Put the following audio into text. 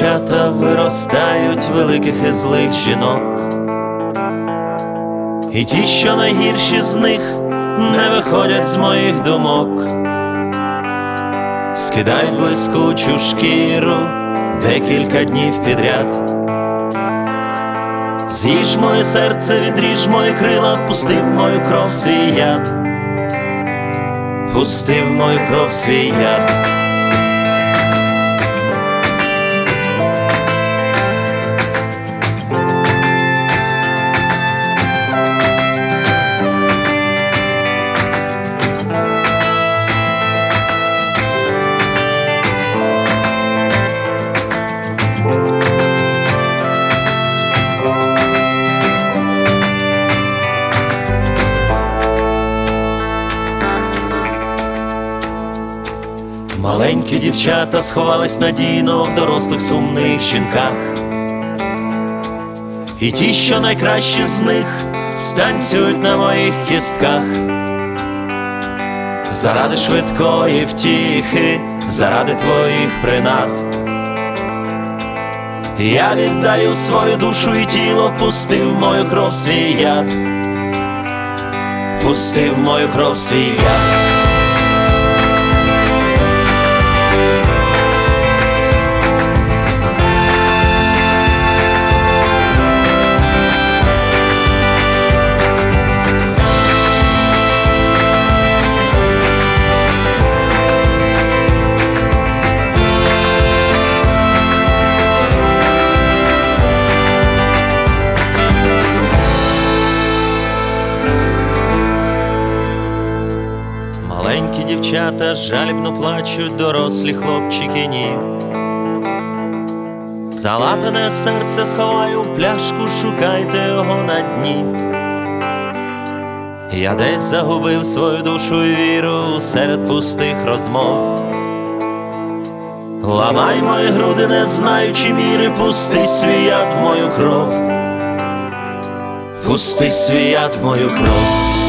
дівчата виростають великих і злих жінок, і ті, що найгірші з них, не виходять з моїх думок, скидають блискучу шкіру декілька днів підряд. З'їж моє серце, відріж мої крила, пусти в мою кров свій яд, пусти в мою кров свій яд. Маленькі дівчата сховались надійно в дорослих сумних жінках, і ті, що найкращі з них, станцюють на моїх кістках. Заради швидкої втіхи, заради твоїх принад, я віддаю свою душу і тіло, пусти в мою кров свій яд, пусти в мою кров свій яд. Маленькі дівчата жалібно плачуть, дорослі хлопчики ні. Залатане серце сховаю в пляшку, шукайте його на дні. Я десь загубив свою душу і віру серед пустих розмов. Ламай мої груди, не знаючи міри, пусти свій яд в мою кров, пусти свій яд в мою кров.